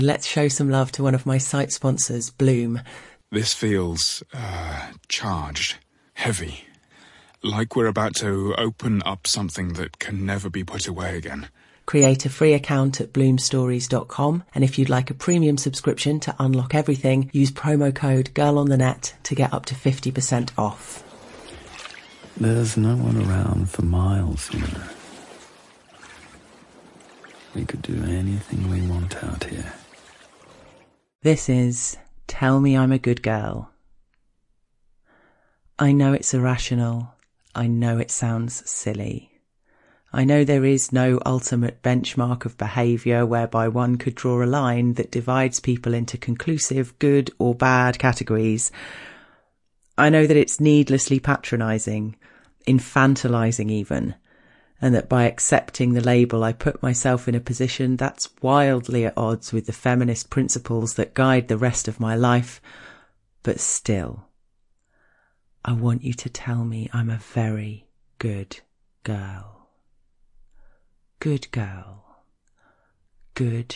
Let's show some love to one of my site sponsors, Bloom. This feels, charged, heavy. Like we're about to open up something that can never be put away again. Create a free account at bloomstories.com, and if you'd like a premium subscription to unlock everything, use promo code GIRLONTHENET to get up to 50% off. There's no one around for miles, you know. We could do anything we want out here. This is Tell Me I'm a Good Girl. I know it's irrational. I know it sounds silly. I know there is no ultimate benchmark of behaviour whereby one could draw a line that divides people into conclusive good or bad categories. I know that it's needlessly patronising, infantilising even, and that by accepting the label I put myself in a position that's wildly at odds with the feminist principles that guide the rest of my life. But still, I want you to tell me I'm a very good girl. Good girl. Good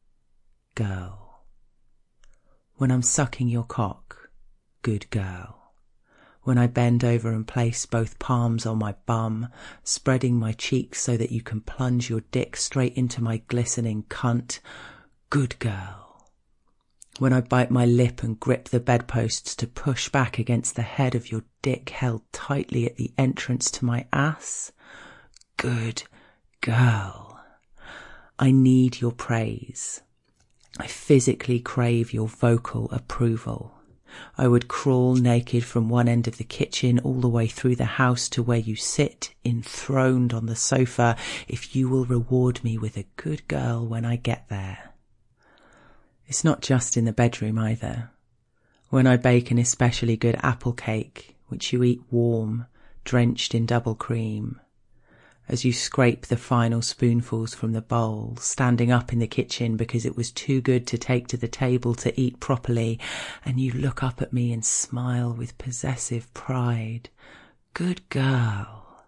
girl. When I'm sucking your cock, good girl. When I bend over and place both palms on my bum, spreading my cheeks so that you can plunge your dick straight into my glistening cunt, good girl. When I bite my lip and grip the bedposts to push back against the head of your dick held tightly at the entrance to my ass, good girl. I need your praise. I physically crave your vocal approval. I would crawl naked from one end of the kitchen all the way through the house to where you sit, enthroned on the sofa, if you will reward me with a good girl when I get there. It's not just in the bedroom either. When I bake an especially good apple cake, which you eat warm, drenched in double cream, as you scrape the final spoonfuls from the bowl, standing up in the kitchen because it was too good to take to the table to eat properly, and you look up at me and smile with possessive pride. Good girl.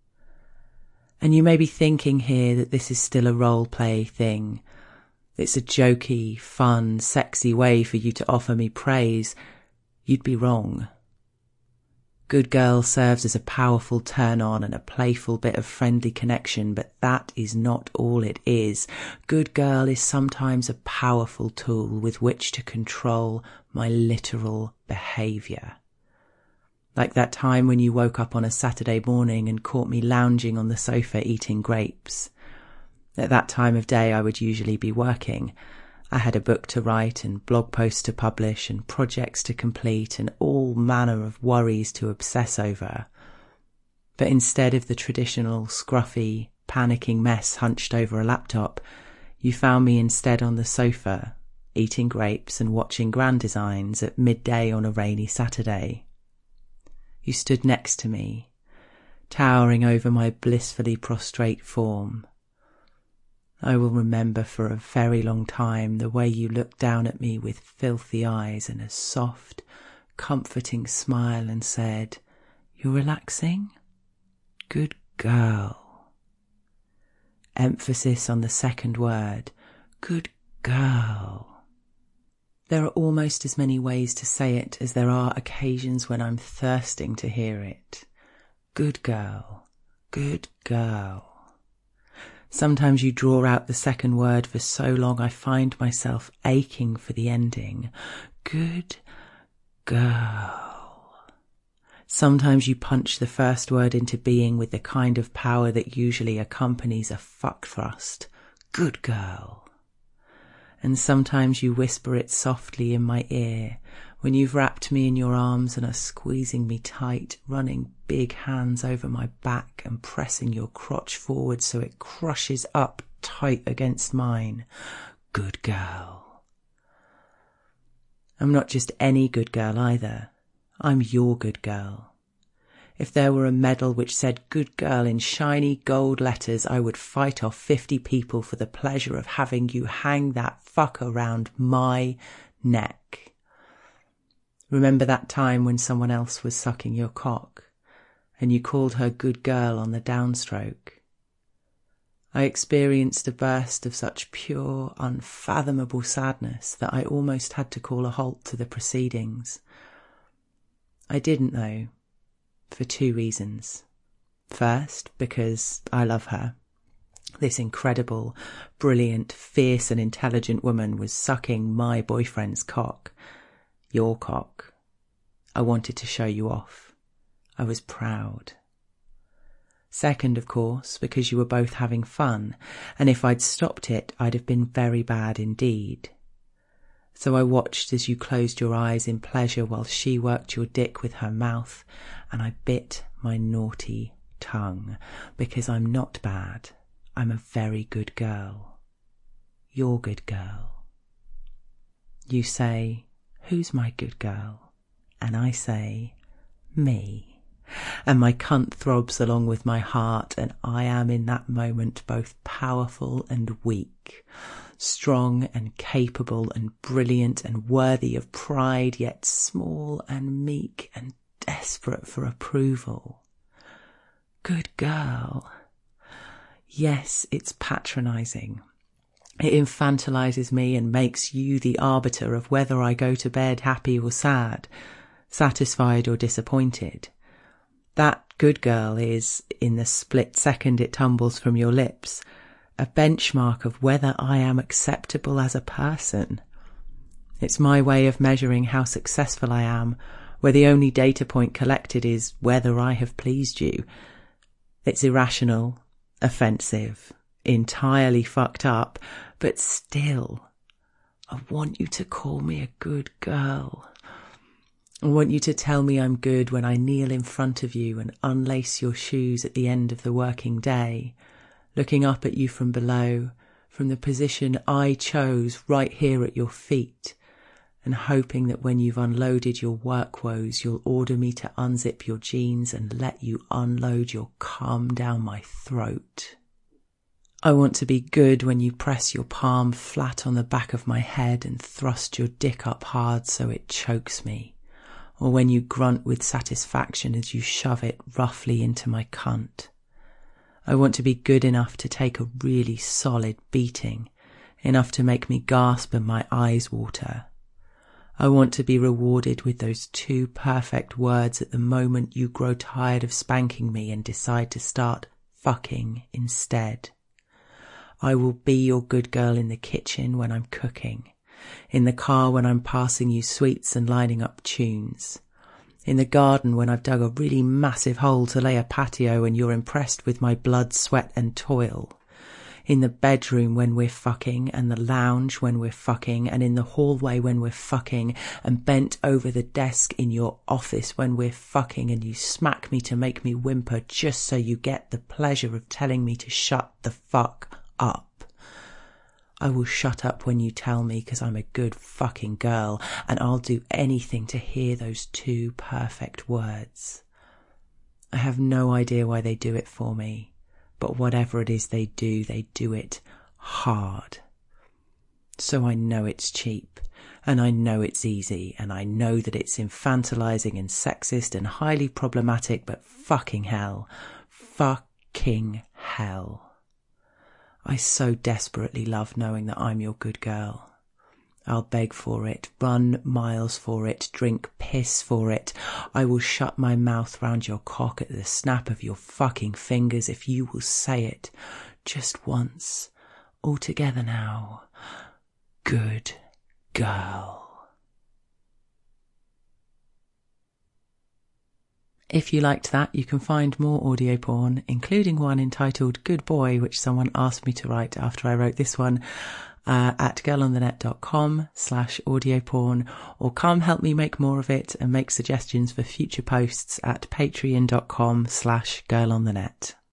And you may be thinking here that this is still a role play thing. It's a jokey, fun, sexy way for you to offer me praise. You'd be wrong. Good girl serves as a powerful turn-on and a playful bit of friendly connection, but that is not all it is. Good girl is sometimes a powerful tool with which to control my literal behaviour. Like that time when you woke up on a Saturday morning and caught me lounging on the sofa eating grapes. At that time of day I would usually be working. I had a book to write and blog posts to publish and projects to complete and all manner of worries to obsess over. But instead of the traditional scruffy, panicking mess hunched over a laptop, you found me instead on the sofa, eating grapes and watching Grand Designs at midday on a rainy Saturday. You stood next to me, towering over my blissfully prostrate form. I will remember for a very long time the way you looked down at me with filthy eyes and a soft, comforting smile and said, "You're relaxing? Good girl." Emphasis on the second word, good girl. There are almost as many ways to say it as there are occasions when I'm thirsting to hear it. Good girl, good girl. Sometimes you draw out the second word for so long I find myself aching for the ending. Good girl. Sometimes you punch the first word into being with the kind of power that usually accompanies a fuck thrust. Good girl. And sometimes you whisper it softly in my ear when you've wrapped me in your arms and are squeezing me tight, running big hands over my back and pressing your crotch forward so it crushes up tight against mine. Good girl. I'm not just any good girl either. I'm your good girl. If there were a medal which said good girl in shiny gold letters, I would fight off 50 people for the pleasure of having you hang that fuck around my neck. Remember that time when someone else was sucking your cock and you called her good girl on the downstroke? I experienced a burst of such pure, unfathomable sadness that I almost had to call a halt to the proceedings. I didn't, though, for 2 reasons. First, because I love her. This incredible, brilliant, fierce and intelligent woman was sucking my boyfriend's cock. Your cock. I wanted to show you off. I was proud. Second, of course, because you were both having fun, and if I'd stopped it, I'd have been very bad indeed. So I watched as you closed your eyes in pleasure while she worked your dick with her mouth, and I bit my naughty tongue, because I'm not bad. I'm a very good girl. Your good girl. You say, who's my good girl? And I say, me. And my cunt throbs along with my heart, and I am in that moment both powerful and weak, strong and capable and brilliant and worthy of pride, yet small and meek and desperate for approval. Good girl. Yes, it's patronising. It infantilizes me and makes you the arbiter of whether I go to bed happy or sad, satisfied or disappointed. That good girl is, in the split second it tumbles from your lips, a benchmark of whether I am acceptable as a person. It's my way of measuring how successful I am, where the only data point collected is whether I have pleased you. It's irrational, offensive, entirely fucked up, but still, I want you to call me a good girl. I want you to tell me I'm good when I kneel in front of you and unlace your shoes at the end of the working day, looking up at you from below, from the position I chose right here at your feet, and hoping that when you've unloaded your work woes, you'll order me to unzip your jeans and let you unload your cum down my throat. I want to be good when you press your palm flat on the back of my head and thrust your dick up hard so it chokes me, or when you grunt with satisfaction as you shove it roughly into my cunt. I want to be good enough to take a really solid beating, enough to make me gasp and my eyes water. I want to be rewarded with those 2 perfect words at the moment you grow tired of spanking me and decide to start fucking instead. I will be your good girl in the kitchen when I'm cooking, in the car when I'm passing you sweets and lining up tunes, in the garden when I've dug a really massive hole to lay a patio and you're impressed with my blood, sweat and toil, in the bedroom when we're fucking, and the lounge when we're fucking, and in the hallway when we're fucking, and bent over the desk in your office when we're fucking, and you smack me to make me whimper just so you get the pleasure of telling me to shut the fuck up. I will shut up when you tell me because I'm a good fucking girl, and I'll do anything to hear those 2 perfect words. I have no idea why they do it for me. But whatever it is they do it hard. So I know it's cheap, and I know it's easy, and I know that it's infantilizing and sexist and highly problematic, but fucking hell. I so desperately love knowing that I'm your good girl. I'll beg for it, run miles for it, drink piss for it. I will shut my mouth round your cock at the snap of your fucking fingers if you will say it, just once, all together now. Good girl. If you liked that, you can find more audio porn, including one entitled Good Boy, which someone asked me to write after I wrote this one, at girlonthenet.com/audioporn, or come help me make more of it and make suggestions for future posts at patreon.com/girlonthenet.